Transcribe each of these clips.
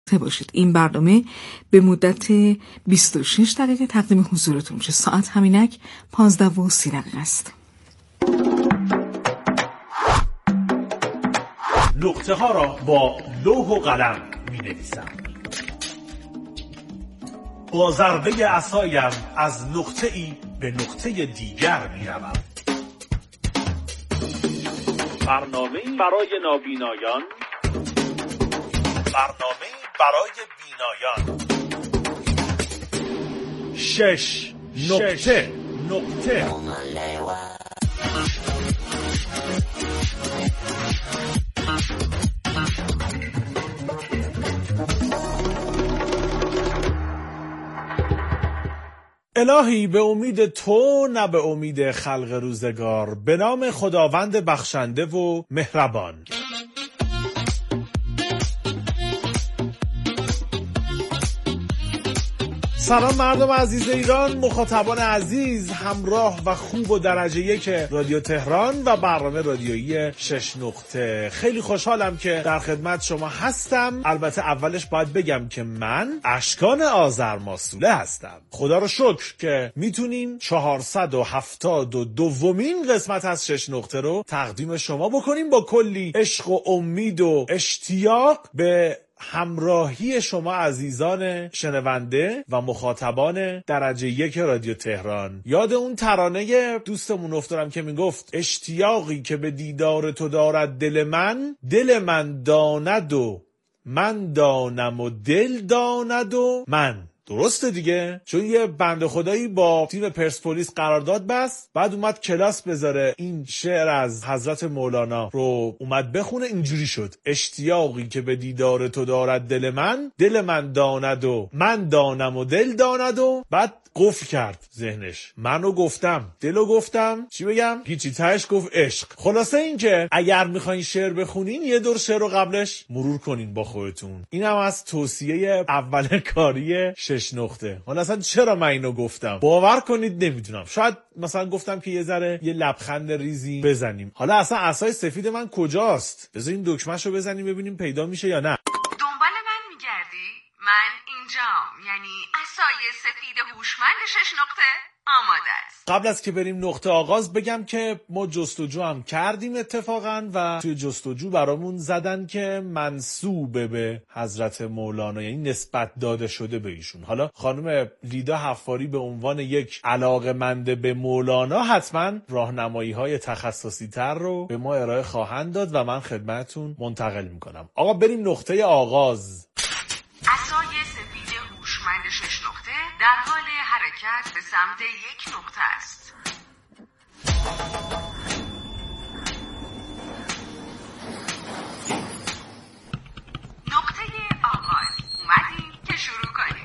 باشید. این برنامه به مدت 26 دقیقه تقدیم حضورتون میشه. ساعت همینک 15:30 است. نقطه ها را با لوح و قلم می نویسم. با ضربه عصایم از نقطه ای به نقطه دیگر می روم. برنامه برای نابینایان، برنامه برای بینایان. 6 نقطه. الهی به امید تو نه به امید خلق روزگار، به نام خداوند بخشنده و مهربان. سلام مردم عزیز ایران، مخاطبان عزیز، همراه و خوب و درجه یک رادیو تهران و برنامه رادیویی 6 نقطه. خیلی خوشحالم که در خدمت شما هستم. البته اولش باید بگم که من اشکان آذرماسوله هستم. خدا رو شکر که میتونیم 472مین قسمت از 6 نقطه رو تقدیم شما بکنیم با کلی عشق و امید و اشتیاق به همراهی شما عزیزان شنونده و مخاطبان درجه یک رادیو تهران. یاد اون ترانه دوستمون افتادم که میگفت اشتیاقی که به دیدار تو دارد دل من داند و من دانم و دل داند و من. درسته دیگه، چون یه بنده خدایی با تیم پرسپولیس قرارداد بست، بعد اومد کلاس بذاره این شعر از حضرت مولانا رو اومد بخونه، اینجوری شد: اشتیاقی که به دیدار تو دارد دل من داند و من دانم و دل داند و بعد قفل کرد ذهنش. منو گفتم، دلو گفتم، چی بگم؟ هیچی، تهش گفت عشق. خلاصه این که اگر میخواین شعر بخونین یه دور شعر رو قبلش مرور کنین با خودتون. اینم از توصیه اول کاری 6 نقطه. حالا اصلا چرا من اینو گفتم باور کنید نمیدونم. شاید مثلا گفتم که یه ذره یه لبخند ریزی بزنیم. حالا اصلا عصای سفید من کجاست؟ بذارین دکمه‌شو بزنیم ببینیم پیدا میشه یا نه. دنبال من میگردی؟ من اینجام، یعنی عصای سفید هوشمند 6 نقطه آماده است. قبل از که بریم نقطه آغاز بگم که ما جستجو هم کردیم اتفاقا و توی جستجو برامون زدن که منسوب به حضرت مولانا، یعنی نسبت داده شده به ایشون. حالا خانم لیدا حفاری به عنوان یک علاقه‌مند به مولانا حتما راهنمایی‌های تخصصی تر رو به ما ارائه خواهند داد و من خدمتتون منتقل میکنم. آقا بریم نقطه آغاز. عصای سفید هوشمند 6 نقطه در حال حرکت به سمت یک نقطه است. نقطه آغاز. اومدیم که شروع کنیم.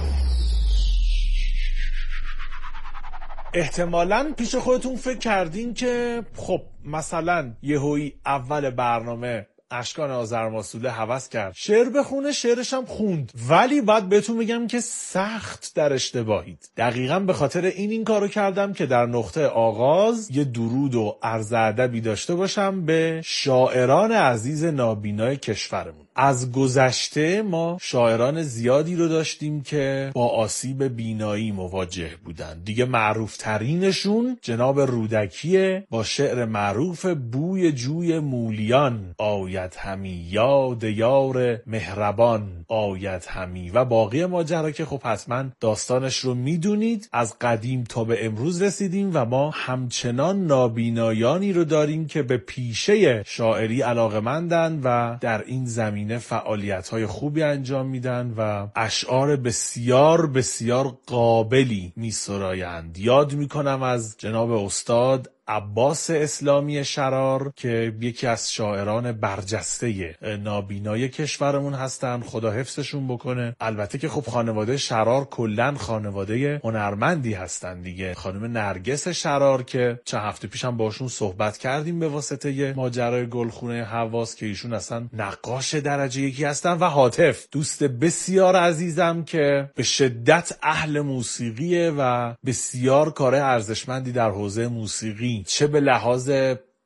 احتمالاً پیش خودتون فکر کردین که خب مثلا یهویی اول برنامه اشکان آذرماسوله هوس کرد شعر بخونه، شعرش هم خوند، ولی بعد بهتون میگم که سخت در اشتباهید. دقیقاً به خاطر این کارو کردم که در نقطه آغاز یه درود و عرض ادبی داشته باشم به شاعران عزیز نابینای کشورمون. از گذشته ما شاعران زیادی رو داشتیم که با آسیب بینایی مواجه بودن. دیگه معروف ترینشون جناب رودکیه با شعر معروف بوی جوی مولیان آید همی، یاد یار مهربان آید همی، و باقی ماجرا که خب حتما داستانش رو میدونید. از قدیم تا به امروز رسیدیم و ما همچنان نابینایانی رو داریم که به پیشه شاعری علاقه‌مندن و در این زمینه فعالیت‌های خوبی انجام میدن و اشعار بسیار بسیار قابلی می‌سرایند. یاد میکنم از جناب استاد عباس اسلامی شرار که یکی از شاعران برجسته نابینای کشورمون هستن، خدا حفظشون بکنه. البته که خب خانواده شرار کلن خانواده هنرمندی هستن دیگه. خانم نرگس شرار که چند هفته پیشم باشون صحبت کردیم به واسطه ماجرای گلخونه حواس که ایشون اصلا نقاش درجه یکی هستن، و هاتف دوست بسیار عزیزم که به شدت اهل موسیقیه و بسیار کار ارزشمندی در حوزه موسیقی چه به لحاظ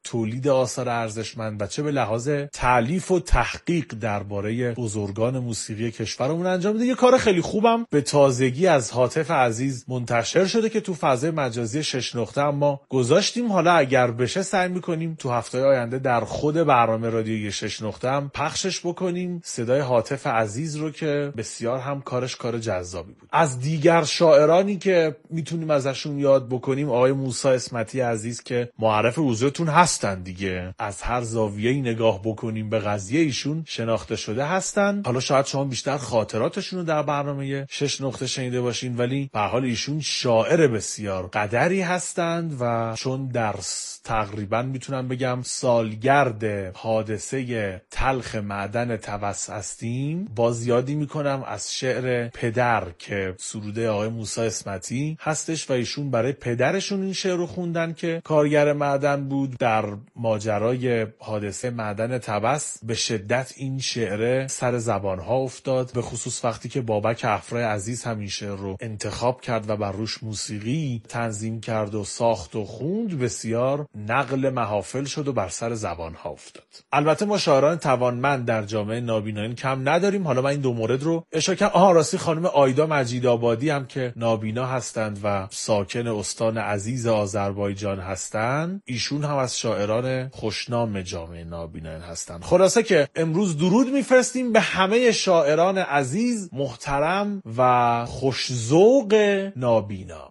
تولید آثار ارزشمند و چه به لحاظ تالیف و تحقیق درباره بزرگان موسیقی کشورمون انجام میده. یه کار خیلی خوبم به تازگی از هاتف عزیز منتشر شده که تو فضای مجازی 6 نقطه اما گذاشتیم. حالا اگر بشه سعی میکنیم تو هفته آینده در خود برنامه رادیویی 6 نقطه هم پخشش بکنیم، صدای هاتف عزیز رو که بسیار هم کارش کار جذابی بود. از دیگر شاعرانی که میتونیم ازشون یاد بکنیم آقای موسی اسمتی عزیز که معرف حضورتون هستن دیگه، از هر زاویه‌ای نگاه بکنیم به قضیه ایشون شناخته شده هستن. حالا شاید شما بیشتر خاطراتشون رو در برنامه 6 نقطه شنیده باشین، ولی به هر حال ایشون شاعر بسیار قدری هستند و چون در تقریبا میتونم بگم سالگرد حادثه تلخ معدن طبس هستیم، باز یادی میکنم از شعر پدر که سروده آقای موسی اسمتی هستش و ایشون برای پدرشون این شعر رو خوندن که کارگر معدن بود. در ماجرای حادثه معدن طبس به شدت این شعر سر زبانها افتاد، به خصوص وقتی که بابک افرای عزیز هم این شعر رو انتخاب کرد و بر روش موسیقی تنظیم کرد و ساخت و خوند، بسیار نقل محافل شد و بر سر زبانها افتاد. البته ما شاعران توانمند در جامعه نابینایان کم نداریم. حالا من این دو مورد رو اشاره کردم. راستی خانم آیدا مجیدآبادی هم که نابینا هستند و ساکن استان عزیز آذربایجان هستند، ایشون هم از شاعران خوشنام جامعه نابینایان هستند. خلاصه که امروز درود میفرستیم به همه شاعران عزیز، محترم و خوش‌ذوق نابینا.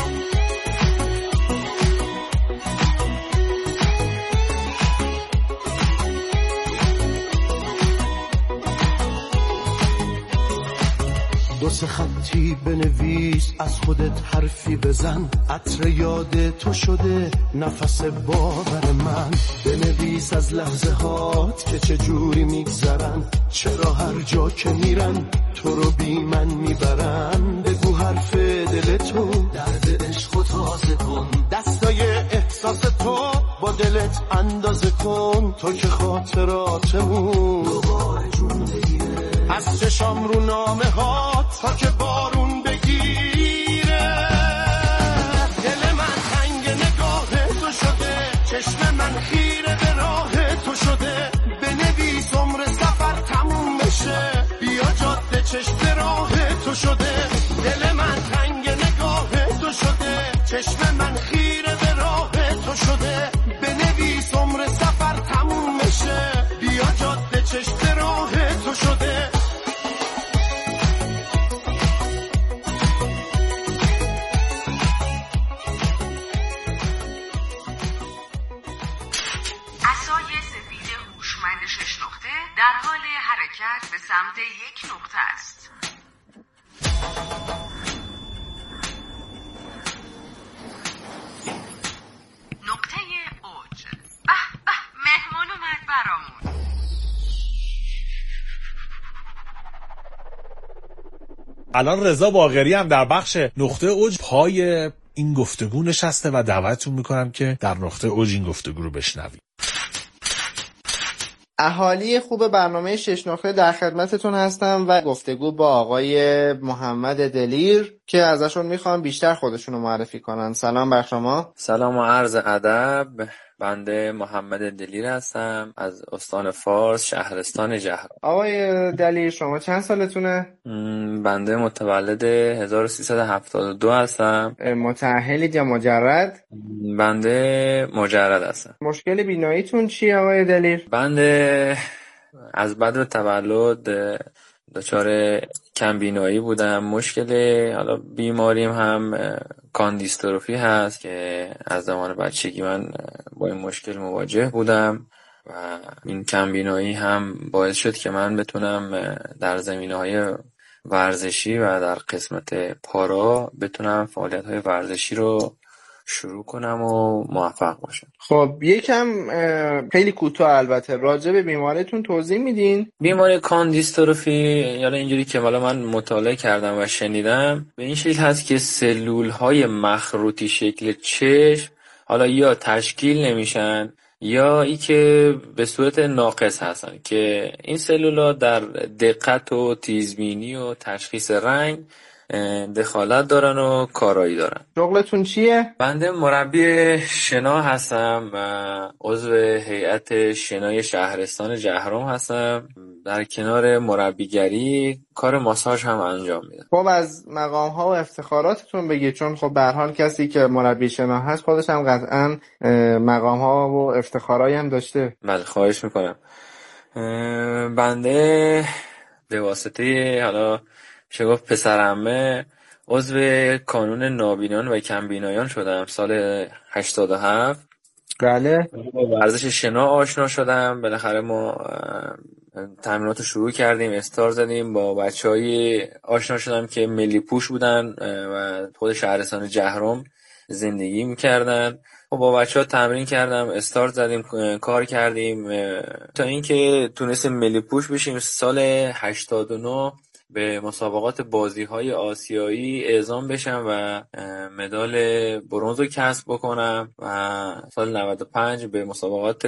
دو سه خطی بنویس، از خودت حرفی بزن، عطر یاد تو شده نفس باور من. بنویس از لحظه هات که چه جوری میگذرن، چرا هر جا که میرن تو رو بی من میبرن. بگو حرف دل تو، درد عشق و تازه کن، دستای احساس تو با دلت اندازه کن. تو که خاطراتمون دوباره جون بگیره، از چشام رو نامه ها تا که بارون بگیره. دل من تنگ نگاه تو شده، چشم من خیره به راه تو شده. بنویس عمر سفر تموم بشه، بیا جاده چشم راه تو شده. دل من تنگ نگاه تو شده، چشم من خیره به راه تو شده. بنویس عمر سفر تموم بشه، بیا جاده چشم راه تو شده. در حال حرکت به سمت یک نقطه است. نقطه اوج. به به، مهمان اومد برامون. الان رضا باقری هم در بخش نقطه اوج پای این گفتگو نشسته و دعوتتون میکنم که در نقطه اوج این گفتگو رو بشنوید. اهالی خوب برنامه 6 نقطه در خدمتتون هستم و گفتگو با آقای محمد دلیر که ازشون میخوام بیشتر خودشونو معرفی کنن. سلام بر شما. سلام و عرض ادب. بنده محمد دلیر هستم از استان فارس، شهرستان جهرم. آقای دلیر شما چند سالتونه؟ بنده متولد 1372 هستم. متأهلید یا مجرد؟ بنده مجرد هستم. مشکل بیناییتون چیه آقای دلیر؟ بنده از بعد تولد دچار کم بینایی بودم. مشکل حالا بیماریم هم کاندیستروفی هست که از زمان بچگی من با این مشکل مواجه بودم و این کم بینایی هم باعث شد که من بتونم در زمینه‌های ورزشی و در قسمت پارا بتونم فعالیت‌های ورزشی رو شروع کنم و موفق باشم. خب یکم خیلی کوتاه البته راجع به بیماریتون توضیح میدین؟ بیماری کاندیستروفی یعنی اینجوری که حالا من مطالعه کردم و شنیدم به این شکل هست که سلول‌های مخروطی شکل چشم حالا یا تشکیل نمیشن یا ای که به صورت ناقص هستن که این سلول‌ها در دقت و تیزبینی و تشخیص رنگ دخالت دارن و کارایی دارن. شغلتون چیه؟ بنده مربی شنا هستم و عضو هیئت شنای شهرستان جهرم هستم. در کنار مربیگری کار ماساژ هم انجام میدم. خب از مقام ها و افتخاراتتون بگید، چون خب به هر حال کسی که مربی شنا هست خودش هم قطعا مقام ها و افتخارایی هم داشته. بله خواهش میکنم. بنده به واسطه حالا چه گفت پسرعمه عضو کانون نابینان و کمبینایان شدم سال 87. بله. با ورزش شنا آشنا شدم. بالاخره ما تمرینات رو شروع کردیم، استار زدیم، با بچه‌های آشنا شدم که ملی پوش بودن و خود شهرستان جهرم زندگی میکردن. با بچه‌ها تمرین کردم، استارت زدیم، کار کردیم تا اینکه تونستیم ملی پوش بشیم. سال 89 به مسابقات بازی‌های آسیایی اعزام بشم و مدال برنز رو کسب بکنم و سال 95 به مسابقات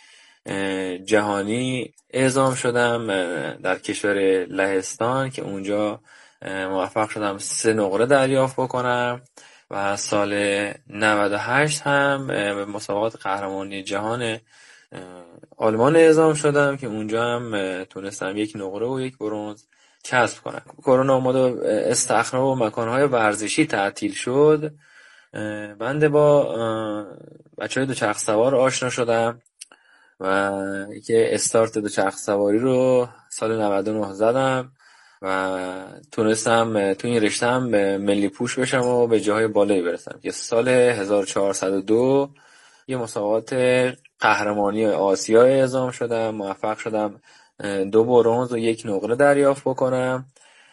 جهانی اعزام شدم در کشور لهستان که اونجا موفق شدم 3 نقره دریافت بکنم و سال 98 هم به مسابقات قهرمانی جهان آلمان اعزام شدم که اونجا هم تونستم 1 نقره و 1 برنز کسب کنم. کرونا اومد و استخرها و مکانهای ورزشی تعطیل شد. بنده با بچهای دوچرخ سوار آشنا شدم و که استارت دوچرخ سواری رو سال 99 زدم و تونستم تو این رشته هم ملی پوش بشم و به جاهای بالایی برسم که سال 1402 یه مسابقات قهرمانی آسیا اعزام شدم. موفق شدم 2 برنز و 1 نقره دریافت بکنم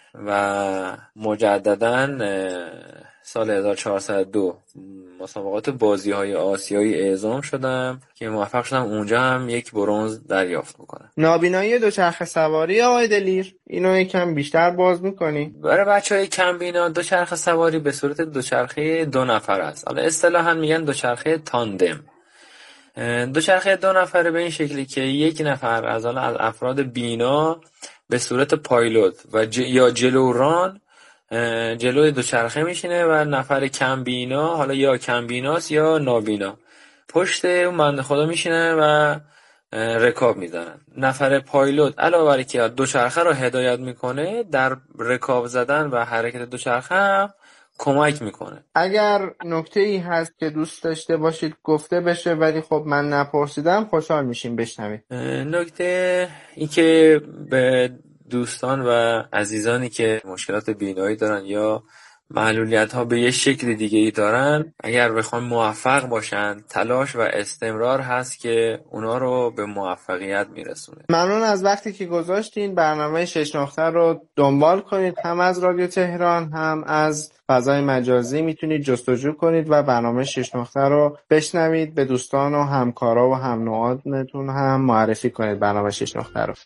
و مجدداً سال 1402 مسابقات بازی‌های آسیایی اعزام شدم که موفق شدم اونجا هم 1 برنز دریافت بکنم. نابینایی دوچرخه سواری آقای دلیر، اینو یکم بیشتر باز می‌کنی؟ برای بچهای کم بینا دوچرخه سواری به صورت دوچرخه 2 نفر است. حالا اصطلاحاً میگن دوچرخه تاندم. دوچرخه 2 نفره به این شکلی که 1 نفر از افراد بینا به صورت پایلوت و یا جلوران جلوی دوچرخه میشینه و نفر کم بینا، حالا یا کم بیناست یا نابینا، پشت اون بنده خدا میشینه و رکاب میزنن. نفر پایلوت علاوه بر اینکه دوچرخه رو هدایت میکنه، در رکاب زدن و حرکت دوچرخه هم کمک میکنه. اگر نکته‌ای هست که دوست داشته باشید گفته بشه ولی خب من نپرسیدم، خوشحال میشیم بشنوید. نکته این که به دوستان و عزیزانی که مشکلات بینایی دارن یا معلولیت ها به یه شکل دیگه ای دارن، اگر بخوان موفق باشن، تلاش و استمرار هست که اونا رو به موفقیت میرسونه. ممنون از وقتی که گذاشتین. برنامه 6 نقطه رو دنبال کنید، هم از رادیو تهران هم از فضای مجازی میتونید جستجو کنید و برنامه 6 نقطه رو بشنوید. به دوستان و همکارا و هم نوعاتتون هم معرفی کنید برنامه 6 نقطه رو.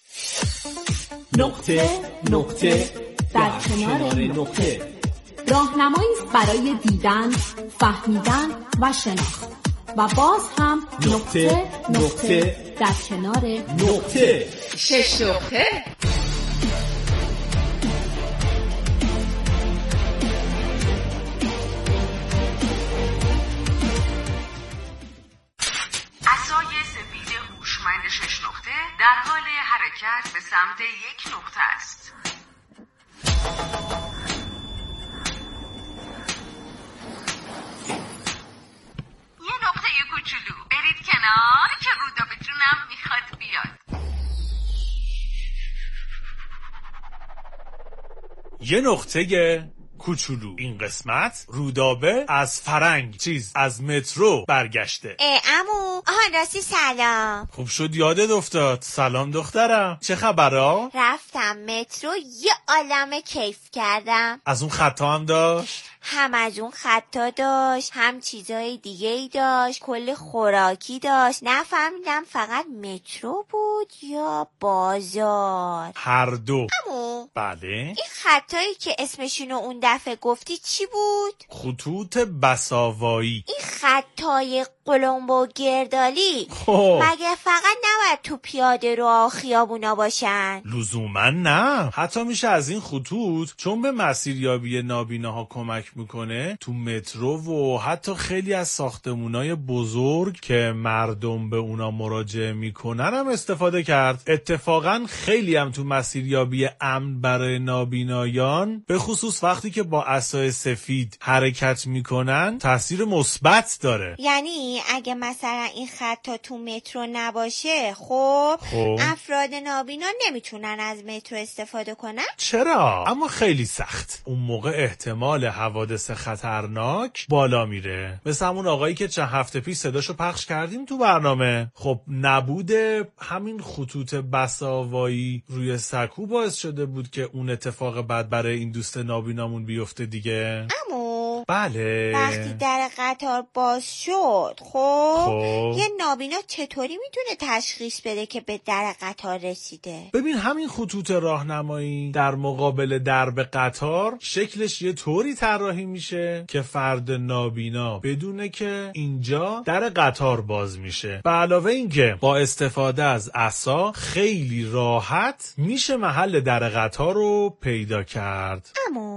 نقطه در کنار نقطه، راهنمایی است برای دیدن، فهمیدن و شناخت و باز هم نقطه در کنار نقطه. 6 نقطه. عصای سفید هوشمند 6 نقطه در حال حرکت به سمت 1 نقطه است. یه نقطه کوچولو برید کنار که رودابه‌جونم میخواد بیاد. یه نقطه کوچولو. این قسمت رودابه از فرنگ از مترو برگشته. عمو راستی سلام. خوب شد یادت افتاد. سلام دخترم، چه خبرها؟ رفتم مترو یه عالمه کیف کردم. از اون خطا هم داشت؟ هم از اون خطا داشت، هم چیزای دیگه ای داشت، کل خوراکی داشت. نفهمیدم فقط مترو بود یا بازار. هر دو. عمو بله. این خطایی که اسمشونو اون دفعه گفتی چی بود؟ خطوط بساوایی. این خطای قلمبو و گردالی مگه فقط نباید تو پیاده رو خیابونا باشن؟ لزوما نه، حتی میشه از این خطوط چون به مسیریابی نابیناها کمک میکنه تو مترو و حتی خیلی از ساختمونای بزرگ که مردم به اونا مراجعه میکنن هم استفاده کرد. اتفاقا خیلی هم تو مسیریابی امن برای نابینایان به خصوص وقتی که با عصای سفید حرکت میکنن تاثیر مثبت داره. یعنی اگه مثلا این خطا تو مترو نباشه خب افراد نابینا نمیتونن از مترو استفاده کنن؟ چرا؟ اما خیلی سخت. اون موقع احتمال حوادث خطرناک بالا میره. مثل همون آقایی که چند هفته پیش صداشو پخش کردیم تو برنامه. خب نبوده همین خطوط بساوایی روی سکو باعث شده بود که اون اتفاق بد برای این دوست نابینامون بیفته دیگه. بله. وقتی در قطار باز شد خب یه نابینا چطوری میتونه تشخیص بده که به در قطار رسیده؟ ببین همین خطوط راهنمایی در مقابل درب قطار شکلش یه طوری طراحی میشه که فرد نابینا بدونه که اینجا در قطار باز میشه. به علاوه اینکه با استفاده از عصا خیلی راحت میشه محل در قطار رو پیدا کرد.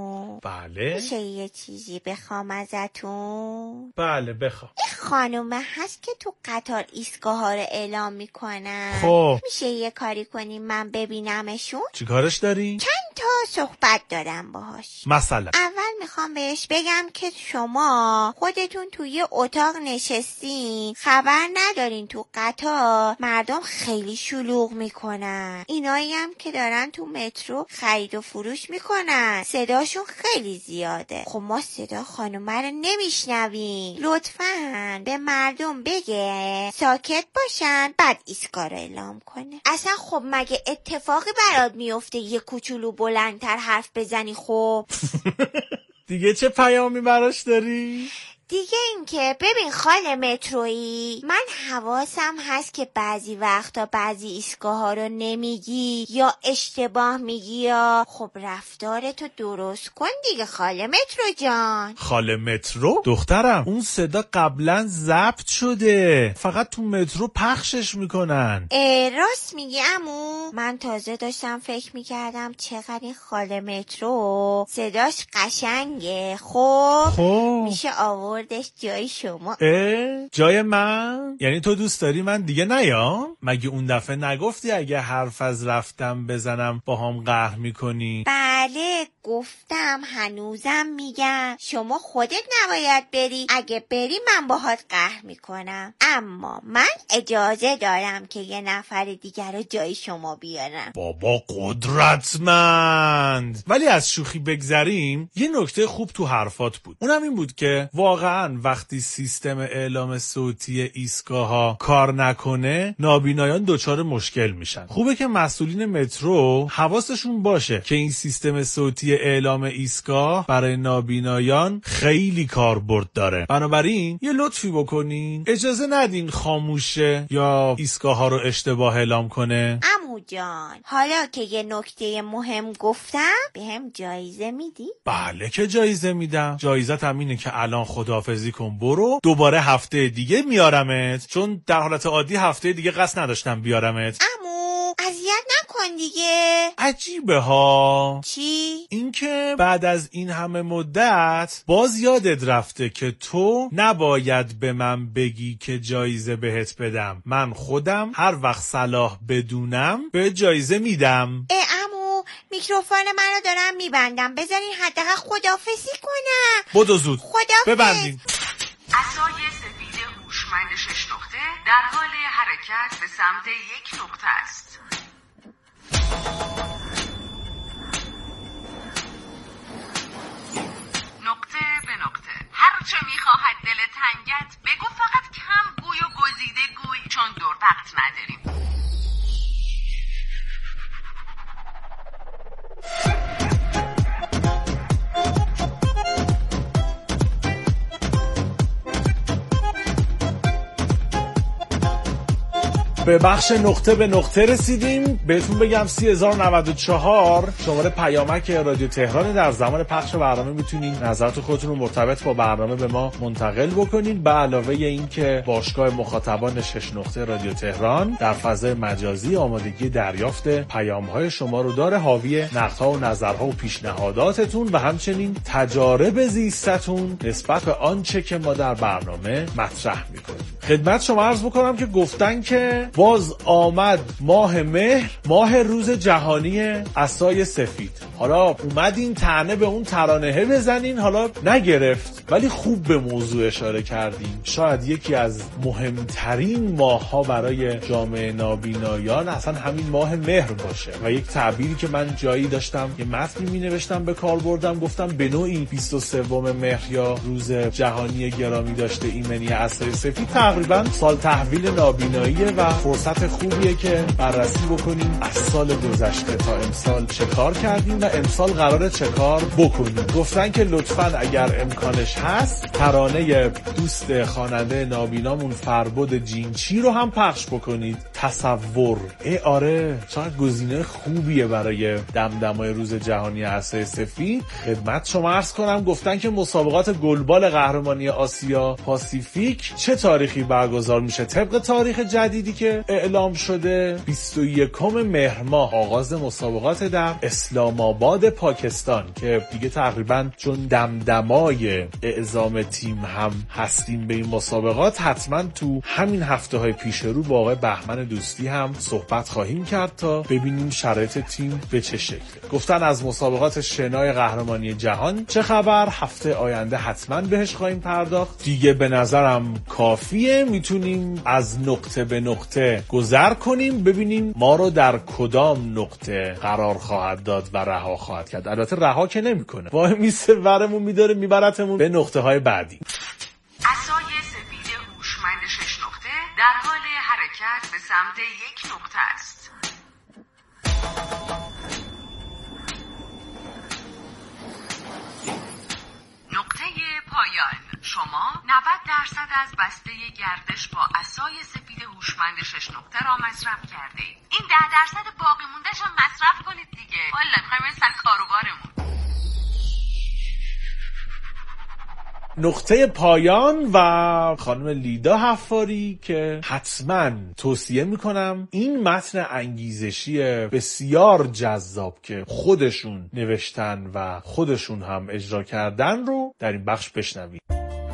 بله. میشه یه چیزی بخوام ازتون؟ بله بخوام. این خانومه هست که تو قطار ایستگاه ها رو اعلام میکنن. خب میشه یه کاری کنیم من ببینمشون؟ چی کارش داری؟ چند تا صحبت دارم باهاش. مثلا اول میخوام بهش بگم که شما خودتون توی اتاق نشستین، خبر ندارین تو قطار مردم خیلی شلوغ میکنن. اینایی هم که دارن تو مترو خرید و فروش میکنن صداشون خیلی زیاده. خب ما صدا خانومه رو نمیشنویم. لطفاً به مردم بگه ساکت باشن بعد ایستگاه رو اعلام کنه. اصلا خب مگه اتفاقی برات میفته یه کوچولو بلندتر حرف بزنی؟ خب دیگه چه پیامی براش داری؟ دیگه این که ببین خاله مترویی، من حواسم هست که بعضی وقتا بعضی ایستگاه ها رو نمیگی یا اشتباه میگی یا خب رفتارتو درست کن دیگه خاله مترو جان. خاله مترو؟ دخترم اون صدا قبلا ضبط شده، فقط تو مترو پخشش میکنن. راست میگی عمو؟ من تازه داشتم فکر میکردم چقدر این خاله مترو صداش قشنگه. خب میشه آوردش جای شما. جای من؟ یعنی تو دوست داری من دیگه نیام؟ مگه اون دفعه نگفتی اگه حرف از رفتم بزنم با هم قهر میکنی؟ بله گفتم، هنوزم میگم شما خودت نباید بری، اگه بری من باهات قهر میکنم، اما من اجازه دارم که یه نفر دیگر رو جای شما بیارم. بابا قدرتمند. ولی از شوخی بگذریم، یه نکته خوب تو حرفات بود، اونم این بود که واقعا وقتی سیستم اعلام صوتی ایستگاه‌ها کار نکنه نابینایان دچار مشکل میشن. خوبه که مسئولین مترو حواسشون باشه که این سیستم صوتی اعلام ایستگاه برای نابینایان خیلی کاربرد داره. بنابراین یه لطفی بکنین، اجازه ندین خاموشه یا ایستگاه‌ها رو اشتباه اعلام کنه. عمو جان حالا که یه نکته مهم گفتم بهم جایزه میدی؟ بله که جایزه میدم. جایزت هم اینه که الان خداحافظی کن برو، دوباره هفته دیگه میارمت، چون در حالت عادی هفته دیگه قصد نداشتم بیارمت. عمو اذیت نکن دیگه. عجیبه ها. چی؟ اینکه بعد از این همه مدت باز یادت رفته که تو نباید به من بگی که جایزه بهت بدم. من خودم هر وقت صلاح بدونم به جایزه میدم. عمو میکروفون منو دارم میبندم، بذارین حداقل خداحافظی کنم. بدو زود خداحافظ. ببندین. عصای سفید هوشمند 6 نقطه در حال حرکت به سمت 1 نقطه است. نقطه به نقطه. هرچه میخواهد دل تنگت بگو، فقط کم گوی و گزیده گوی، چون دور وقت نداریم. به بخش نقطه به نقطه رسیدیم. بهتون بگم 30094 شماره پیامک رادیو تهران. در زمان پخش برنامه میتونین نظرات خودتون رو مرتبط با برنامه به ما منتقل بکنین. به علاوه این که باشگاه مخاطبان 6 نقطه رادیو تهران در فضای مجازی آمادگی دریافت پیام‌های شما رو داره، حاوی نقدها و نظرها و پیشنهاداتتون و همچنین تجارب زیستتون نسبت به آنچه که ما در برنامه مطرح میکنیم. خدمت شما عرض بکنم که گفتن که باز آمد ماه مهر، ماه روز جهانی عصای سفید. حالا اومدین طعنه به اون ترانه بزنین، حالا نگرفت، ولی خوب به موضوع اشاره کردین. شاید یکی از مهمترین ماه‌ها برای جامعه نابینایان اصلا همین ماه مهر باشه و یک تعبیری که من جایی داشتم یه متنی می‌نوشتم به کار بردم، گفتم به نوعی 23 مهر یا روز جهانی گرامی داشته ایمنی عصای سفید تقریبا سال تحویل نابیناییه و فرصت خوبیه که بررسی بکنیم از سال گذشته تا امسال چه کار کردیم و امسال قراره چه کار بکنیم. گفتن که لطفاً اگر امکانش هست ترانه دوست خواننده نابینامون فربد جینچی رو هم پخش بکنید. تصور آره چقدر گزینه خوبیه برای دمدمای روز جهانی عصای سفید. خدمت شما عرض کنم گفتن که مسابقات گلبال قهرمانی آسیا پاسیفیک چه تاریخی برگزار میشه. طبق تاریخ جدیدی که اعلام شده 21 مهر ماه آغاز مسابقات در اسلام آباد پاکستان که دیگه تقریبا چون دمدمای اعزام تیم هم هستیم به این مسابقات، حتما تو همین هفته‌های پیش رو با آقای بهمن دوستی هم صحبت خواهیم کرد تا ببینیم شرایط تیم به چه شکله. گفتن از مسابقات شنای قهرمانی جهان چه خبر، هفته آینده حتما بهش خواهیم پرداخت. دیگه به نظرم کافیه، میتونیم از نقطه به نقطه گذر کنیم ببینیم ما رو در کدام نقطه قرار خواهد داد و رها خواهد کرد. البته رها که نمیکنه، وای میسه ورمون میداره میبرتمون به نقطه های بعدی. عصای سفید هوشمند 6 نقطه در حال حرکت به سمت یک نقطه است. نقطه پایان. شما 90% از بسته گردش با عصای سفید هوشمند 6 نقطه را مصرف کردید. این 10% باقی مونده‌ش هم مصرف کنید دیگه. والا می‌خوایم این سر کاروبارمون. نقطه پایان و خانم لیدا حفاری که حتما توصیه میکنم این متن انگیزشی بسیار جذاب که خودشون نوشتن و خودشون هم اجرا کردن رو در این بخش بشنوید.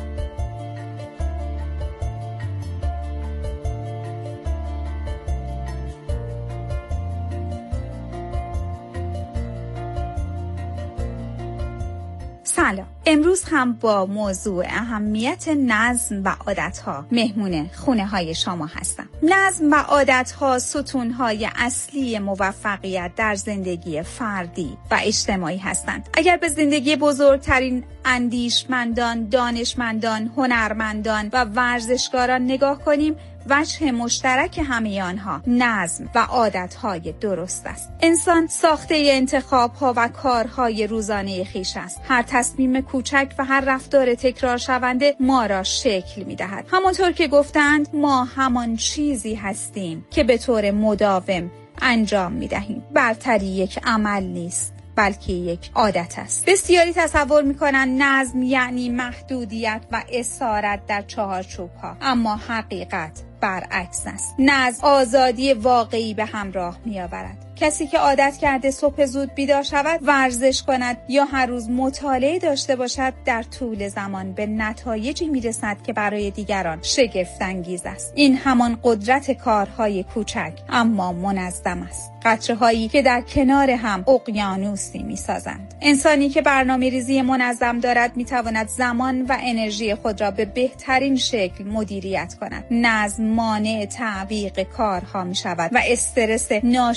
سلام. امروز هم با موضوع اهمیت نظم و عادت‌ها مهمون خونه‌های شما هستم. نظم و عادت‌ها ستون‌های اصلی موفقیت در زندگی فردی و اجتماعی هستند. اگر به زندگی بزرگترین اندیشمندان، دانشمندان، هنرمندان و ورزشکاران نگاه کنیم، وجه مشترک همه آنها نظم و عادتهای درست است. انسان ساخته انتخابها و کارهای روزانه خویش است. هر تصمیم کوچک و هر رفتار تکرار شونده ما را شکل می‌دهد. همانطور که گفتند ما همان چیزی هستیم که به طور مداوم انجام می‌دهیم. برتری یک عمل نیست، بلکه یک عادت است. بسیاری تصور میکنن نظم یعنی محدودیت و اسارت در چهارچوب‌ها، اما حقیقت برعکس است. نظم آزادی واقعی به همراه میآورد. کسی که عادت کرده صبح زود بیدار شود، ورزش کند یا هر روز مطالعه داشته باشد، در طول زمان به نتایجی میرسد که برای دیگران شگفت انگیز است. این همان قدرت کارهای کوچک اما منظم است. قطره‌هایی که در کنار هم اقیانوسی میسازند. انسانی که برنامه‌ریزی منظم دارد میتواند زمان و انرژی خود را به بهترین شکل مدیریت کند. نظم مانع تعویق کارها میشود و استرس ناشی از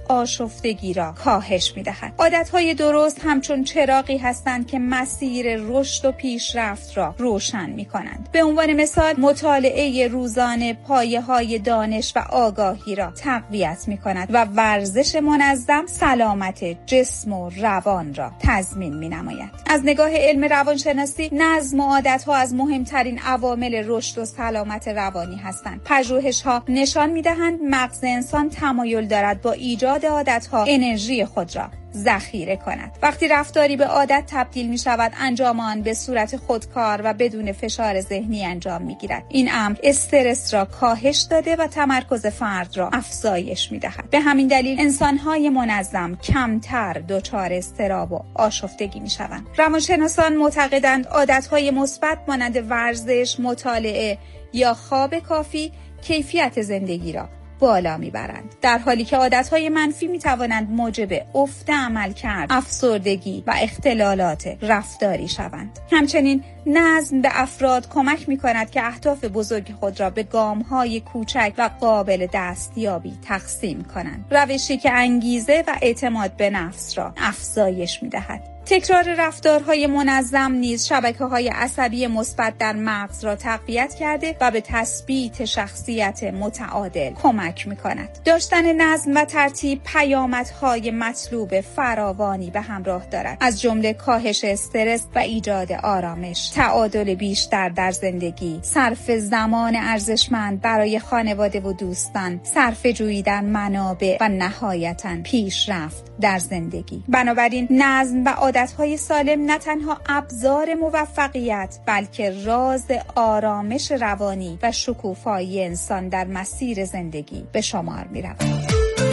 آشفتگی را کاهش می‌دهد. عادت‌های درست همچون چراغی هستند که مسیر رشد و پیشرفت را روشن می‌کنند. به عنوان مثال مطالعه روزانه پایه‌های دانش و آگاهی را تقویت می‌کند و ورزش منظم سلامت جسم و روان را تضمین می‌نماید. از نگاه علم روانشناسی نظم و عادت‌ها از مهمترین عوامل رشد و سلامت روانی هستند. پژوهش‌ها نشان می‌دهند مغز انسان تمایل دارد با ایجاد عادت‌ها انرژی خود را ذخیره کند. وقتی رفتاری به عادت تبدیل می شود، انجام آن به صورت خودکار و بدون فشار ذهنی انجام می گیرد. این امر استرس را کاهش داده و تمرکز فرد را افزایش می دهد. به همین دلیل انسان‌های منظم کمتر دچار اضطراب و آشفتگی می شوند. روانشناسان معتقدند عادت‌های مثبت مانند ورزش، مطالعه یا خواب کافی کیفیت زندگی را بالا میبرند، در حالی که عادتهای منفی میتوانند موجب افت عملکرد، افسردگی و اختلالات رفتاری شوند. همچنین نظم به افراد کمک میکند که اهداف بزرگ خود را به گامهای کوچک و قابل دستیابی تقسیم کنند، روشی که انگیزه و اعتماد به نفس را افزایش میدهد. تکرار رفتارهای منظم نیز شبکه‌های عصبی مثبت در مغز را تقویت کرده و به تثبیت شخصیت متعادل کمک می‌کند. داشتن نظم و ترتیب پیامدهای مطلوب فراوانی به همراه دارد، از جمله کاهش استرس و ایجاد آرامش، تعادل بیشتر در زندگی، صرف زمان ارزشمند برای خانواده و دوستان، صرفه‌جویی در منابع و نهایتاً پیشرفت در زندگی. بنابراین نظم و عادت‌های سالم نه تنها ابزار موفقیت، بلکه راز آرامش روانی و شکوفایی انسان در مسیر زندگی به شمار می‌روند.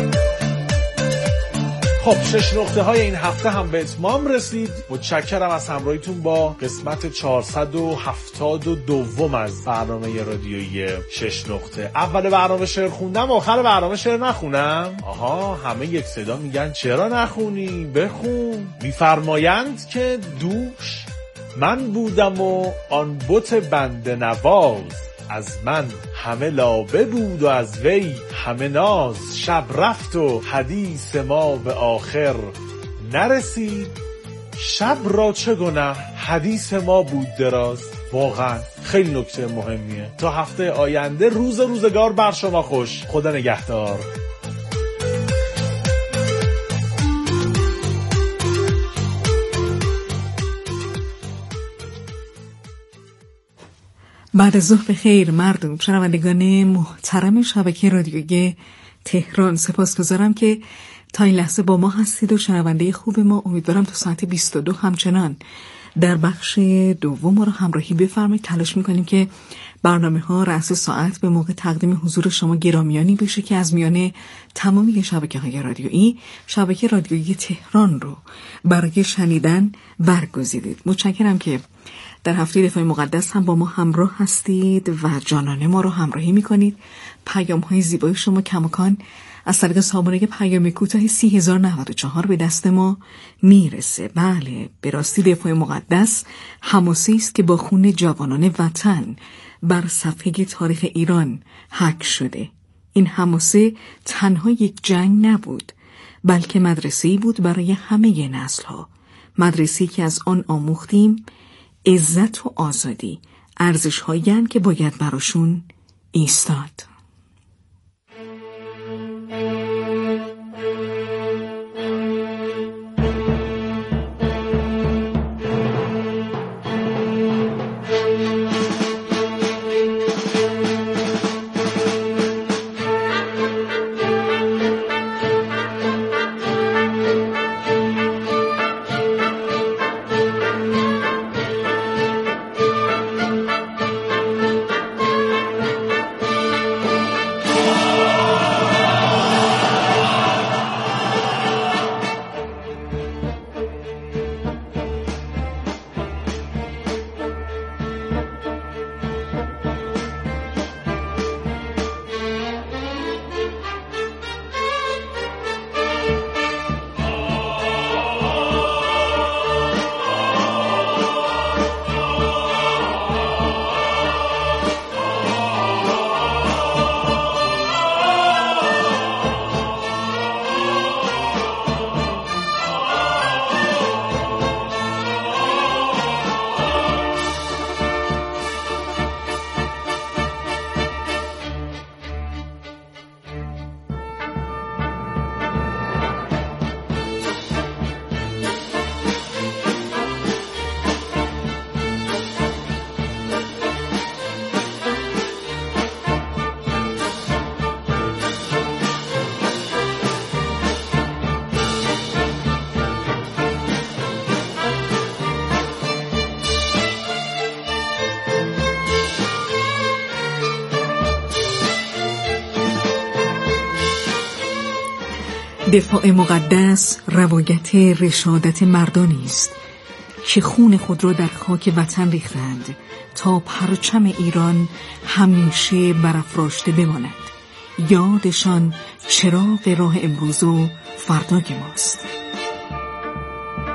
خب 6 نقطه های این هفته هم به اتمام رسید. متشکرم از همراهیتون با قسمت 472 از برنامه رادیویی 6 نقطه. اول برنامه شعر خوندم، آخر برنامه شعر نخونم. آها، همه یک صدا میگن چرا نخونی؟ بخون. میفرمایند که دوش من بودم و آن بت بنده نواز، از من همه لابه بود و از وی همه ناز. شب رفت و حدیث ما به آخر نرسید، شب را چه گناه حدیث ما بود دراز. واقعا خیلی نکته مهمیه. تا هفته آینده روزگار بر شما خوش. خدا نگهدار. بعد از ظهر بخیر مردم، شنوندگان محترم شبکه رادیویی تهران. سپاسگزارم که تا این لحظه با ما هستید و شنونده خوب ما. امیدوارم تا ساعت 22 همچنان در بخش دوم ما رو همراهی بفرمایید. تلاش میکنیم که برنامه‌ها رأس ساعت به موقع تقدیم حضور شما گرامیانی بشه که از میانه تمامی شبکه‌های رادیویی شبکه رادیویی تهران رو برای شنیدن برگزیدید. متشکرم که در هفته دفاع مقدس هم با ما همراه هستید و جانانه ما رو همراهی میکنید. پیام‌های زیبای شما کماکان از طریق سامانه پیام کوتاه 3094 به دست ما میرسه. بله، به راستی دفاع مقدس حماسی است که با خون جوانان وطن بر صفحه تاریخ ایران حک شده. این حماسه تنها یک جنگ نبود، بلکه مدرسه‌ای بود برای همه نسل‌ها. مدرسه‌ای که از آن آموختیم عزت و آزادی، ارزش‌هایی هستند که باید براشون ایستاد. دفاع مقدس روایت رشادت مردانی است که خون خود را در خاک وطن ریختند تا پرچم ایران همیشه برافراشته بماند. یادشان چراغ راه امروز و فردای ماست.